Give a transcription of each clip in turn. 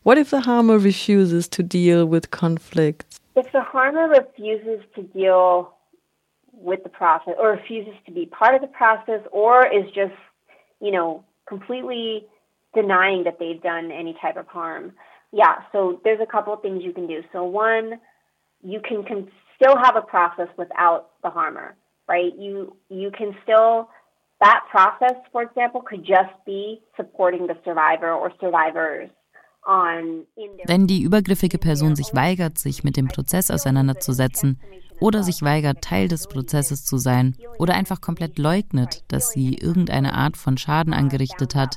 What if the harmer refuses to deal with conflicts? If the harmer refuses to deal with the process or refuses to be part of the process or is just, completely denying that they've done any type of harm. Yeah, so there's a couple of things you can do. So one, you can still have a process without the harmer, right? You can still, that process, for example, could just be supporting the survivor or survivors. Wenn die übergriffige Person sich weigert, sich mit dem Prozess auseinanderzusetzen oder sich weigert, Teil des Prozesses zu sein oder einfach komplett leugnet, dass sie irgendeine Art von Schaden angerichtet hat,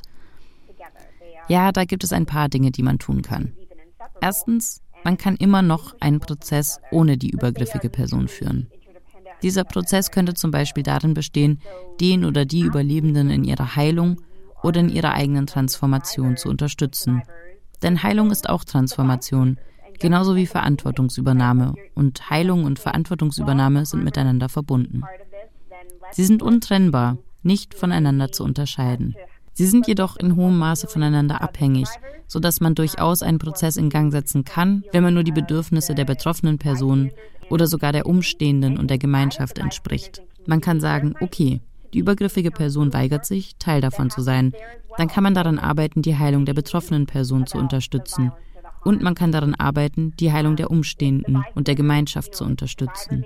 ja, da gibt es ein paar Dinge, die man tun kann. Erstens, man kann immer noch einen Prozess ohne die übergriffige Person führen. Dieser Prozess könnte zum Beispiel darin bestehen, den oder die Überlebenden in ihrer Heilung oder in ihrer eigenen Transformation zu unterstützen. Denn Heilung ist auch Transformation, genauso wie Verantwortungsübernahme. Und Heilung und Verantwortungsübernahme sind miteinander verbunden. Sie sind untrennbar, nicht voneinander zu unterscheiden. Sie sind jedoch in hohem Maße voneinander abhängig, sodass man durchaus einen Prozess in Gang setzen kann, wenn man nur die Bedürfnisse der betroffenen Personen oder sogar der Umstehenden und der Gemeinschaft entspricht. Man kann sagen, okay, die übergriffige Person weigert sich, Teil davon zu sein. Dann kann man daran arbeiten, die Heilung der betroffenen Person zu unterstützen. Und man kann daran arbeiten, die Heilung der Umstehenden und der Gemeinschaft zu unterstützen.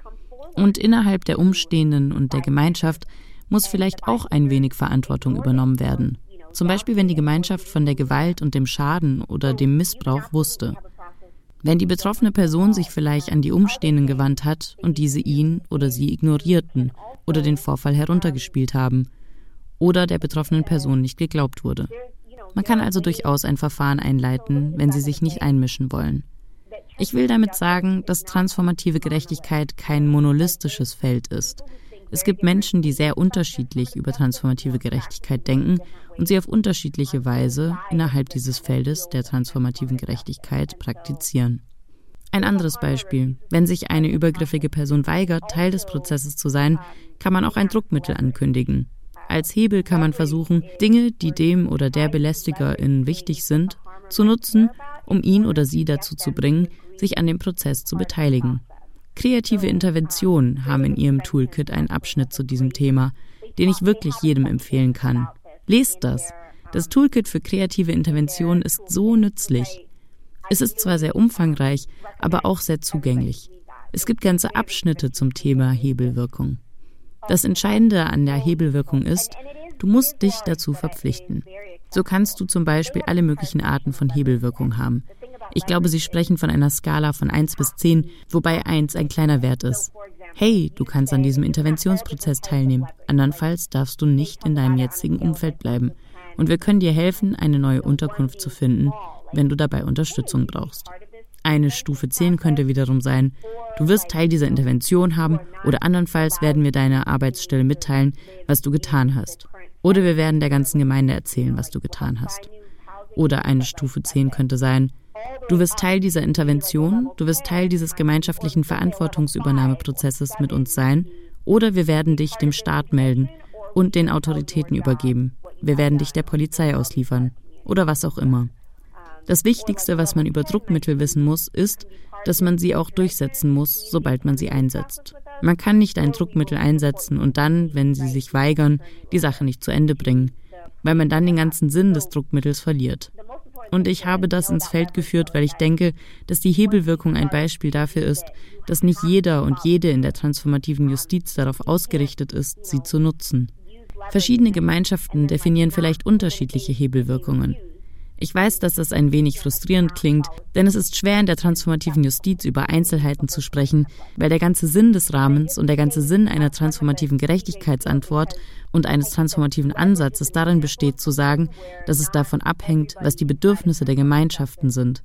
Und innerhalb der Umstehenden und der Gemeinschaft muss vielleicht auch ein wenig Verantwortung übernommen werden. Zum Beispiel, wenn die Gemeinschaft von der Gewalt und dem Schaden oder dem Missbrauch wusste. Wenn die betroffene Person sich vielleicht an die Umstehenden gewandt hat und diese ihn oder sie ignorierten oder den Vorfall heruntergespielt haben oder der betroffenen Person nicht geglaubt wurde. Man kann also durchaus ein Verfahren einleiten, wenn sie sich nicht einmischen wollen. Ich will damit sagen, dass transformative Gerechtigkeit kein monolistisches Feld ist. Es gibt Menschen, die sehr unterschiedlich über transformative Gerechtigkeit denken und sie auf unterschiedliche Weise innerhalb dieses Feldes der transformativen Gerechtigkeit praktizieren. Ein anderes Beispiel. Wenn sich eine übergriffige Person weigert, Teil des Prozesses zu sein, kann man auch ein Druckmittel ankündigen. Als Hebel kann man versuchen, Dinge, die dem oder der Belästigerin wichtig sind, zu nutzen, um ihn oder sie dazu zu bringen, sich an dem Prozess zu beteiligen. Kreative Interventionen haben in ihrem Toolkit einen Abschnitt zu diesem Thema, den ich wirklich jedem empfehlen kann. Lest das. Das Toolkit für kreative Interventionen ist so nützlich. Es ist zwar sehr umfangreich, aber auch sehr zugänglich. Es gibt ganze Abschnitte zum Thema Hebelwirkung. Das Entscheidende an der Hebelwirkung ist, du musst dich dazu verpflichten. So kannst du zum Beispiel alle möglichen Arten von Hebelwirkung haben. Ich glaube, sie sprechen von einer Skala von 1 bis 10, wobei 1 ein kleiner Wert ist. Hey, du kannst an diesem Interventionsprozess teilnehmen. Andernfalls darfst du nicht in deinem jetzigen Umfeld bleiben. Und wir können dir helfen, eine neue Unterkunft zu finden, wenn du dabei Unterstützung brauchst. Eine Stufe 10 könnte wiederum sein, du wirst Teil dieser Intervention haben oder andernfalls werden wir deiner Arbeitsstelle mitteilen, was du getan hast. Oder wir werden der ganzen Gemeinde erzählen, was du getan hast. Oder eine Stufe 10 könnte sein, du wirst Teil dieser Intervention, du wirst Teil dieses gemeinschaftlichen Verantwortungsübernahmeprozesses mit uns sein oder wir werden dich dem Staat melden und den Autoritäten übergeben. Wir werden dich der Polizei ausliefern oder was auch immer. Das Wichtigste, was man über Druckmittel wissen muss, ist, dass man sie auch durchsetzen muss, sobald man sie einsetzt. Man kann nicht ein Druckmittel einsetzen und dann, wenn sie sich weigern, die Sache nicht zu Ende bringen, weil man dann den ganzen Sinn des Druckmittels verliert. Und ich habe das ins Feld geführt, weil ich denke, dass die Hebelwirkung ein Beispiel dafür ist, dass nicht jeder und jede in der transformativen Justiz darauf ausgerichtet ist, sie zu nutzen. Verschiedene Gemeinschaften definieren vielleicht unterschiedliche Hebelwirkungen. Ich weiß, dass das ein wenig frustrierend klingt, denn es ist schwer in der transformativen Justiz über Einzelheiten zu sprechen, weil der ganze Sinn des Rahmens und der ganze Sinn einer transformativen Gerechtigkeitsantwort und eines transformativen Ansatzes darin besteht, zu sagen, dass es davon abhängt, was die Bedürfnisse der Gemeinschaften sind.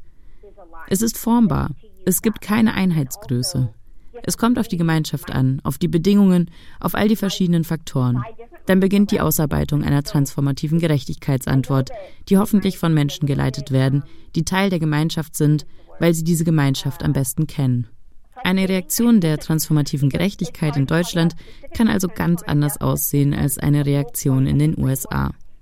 Es ist formbar. Es gibt keine Einheitsgröße. Es kommt auf die Gemeinschaft an, auf die Bedingungen, auf all die verschiedenen Faktoren. Dann beginnt die Ausarbeitung einer transformativen Gerechtigkeitsantwort, die hoffentlich von Menschen geleitet werden, die Teil der Gemeinschaft sind, weil sie diese Gemeinschaft am besten kennen. Eine Reaktion der transformativen Gerechtigkeit in Deutschland kann also ganz anders aussehen als eine Reaktion in den USA.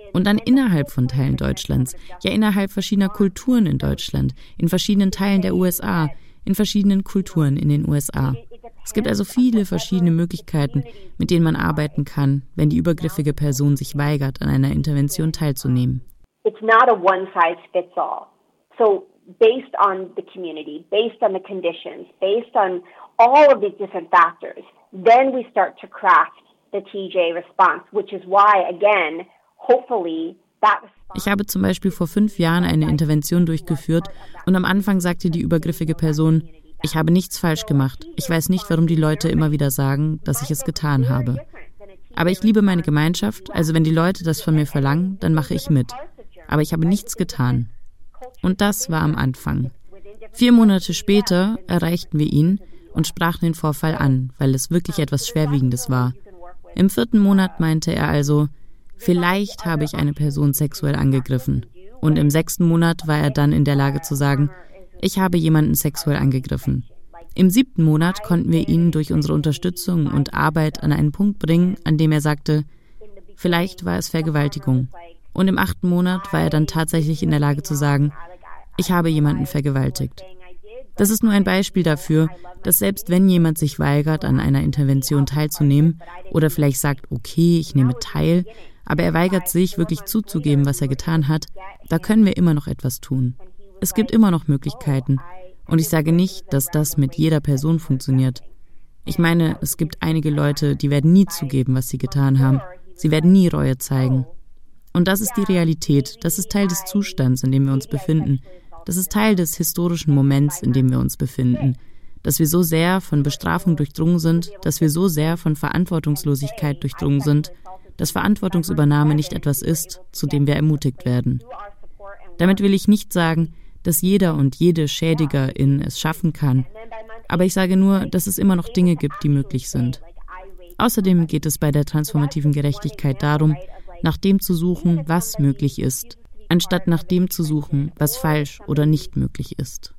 Und dann innerhalb von Teilen Deutschlands, ja innerhalb verschiedener Kulturen in Deutschland, in verschiedenen Teilen der USA, in verschiedenen Kulturen in den USA. Es gibt also viele verschiedene Möglichkeiten, mit denen man arbeiten kann, wenn die übergriffige Person sich weigert, an einer Intervention teilzunehmen. It's not a one size fits all. So based on the community, based on the conditions, based on all of these different factors, then we start to craft the TJ response, which is why, again, hopefully that response. Ich habe zum Beispiel vor 5 Jahren eine Intervention durchgeführt und am Anfang sagte die übergriffige Person, ich habe nichts falsch gemacht. Ich weiß nicht, warum die Leute immer wieder sagen, dass ich es getan habe. Aber ich liebe meine Gemeinschaft, also wenn die Leute das von mir verlangen, dann mache ich mit. Aber ich habe nichts getan. Und das war am Anfang. 4 Monate später erreichten wir ihn und sprachen den Vorfall an, weil es wirklich etwas Schwerwiegendes war. Im 4. Monat meinte er also, vielleicht habe ich eine Person sexuell angegriffen. Und im 6. Monat war er dann in der Lage zu sagen, ich habe jemanden sexuell angegriffen. Im 7. Monat konnten wir ihn durch unsere Unterstützung und Arbeit an einen Punkt bringen, an dem er sagte, vielleicht war es Vergewaltigung. Und im 8. Monat war er dann tatsächlich in der Lage zu sagen, ich habe jemanden vergewaltigt. Das ist nur ein Beispiel dafür, dass selbst wenn jemand sich weigert, an einer Intervention teilzunehmen oder vielleicht sagt, okay, ich nehme teil, aber er weigert sich, wirklich zuzugeben, was er getan hat, da können wir immer noch etwas tun. Es gibt immer noch Möglichkeiten. Und ich sage nicht, dass das mit jeder Person funktioniert. Ich meine, es gibt einige Leute, die werden nie zugeben, was sie getan haben. Sie werden nie Reue zeigen. Und das ist die Realität. Das ist Teil des Zustands, in dem wir uns befinden. Das ist Teil des historischen Moments, in dem wir uns befinden. Dass wir so sehr von Bestrafung durchdrungen sind, dass wir so sehr von Verantwortungslosigkeit durchdrungen sind, dass Verantwortungsübernahme nicht etwas ist, zu dem wir ermutigt werden. Damit will ich nicht sagen, dass jeder und jede Schädigerin es schaffen kann. Aber ich sage nur, dass es immer noch Dinge gibt, die möglich sind. Außerdem geht es bei der transformativen Gerechtigkeit darum, nach dem zu suchen, was möglich ist, anstatt nach dem zu suchen, was falsch oder nicht möglich ist.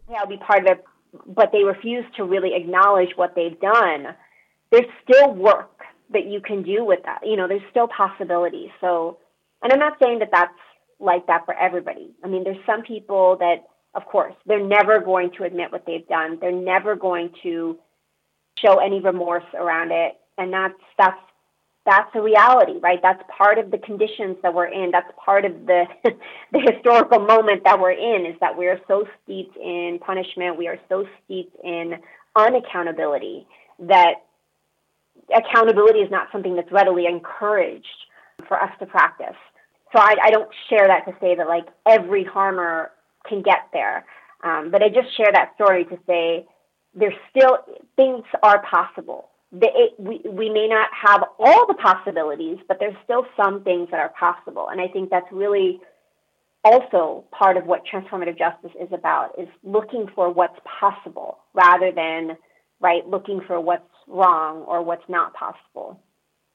But they refuse to really acknowledge what they've done. There's still work that you can do with that. You know, there's still possibilities. So, and I'm not saying that that's like that for everybody. I mean, there's some people that, of course, they're never going to admit what they've done. They're never going to show any remorse around it. And that's a reality, right? That's part of the conditions that we're in. That's part of the the historical moment that we're in, is that we are so steeped in punishment. We are so steeped in unaccountability that accountability is not something that's readily encouraged for us to practice. So I don't share that to say that like every harmer can get there. But I just share that story to say there's still, things are possible. We may not have all the possibilities, but there's still some things that are possible. And I think that's really also part of what transformative justice is about, is looking for what's possible rather than, right, looking for what's wrong or what's not possible.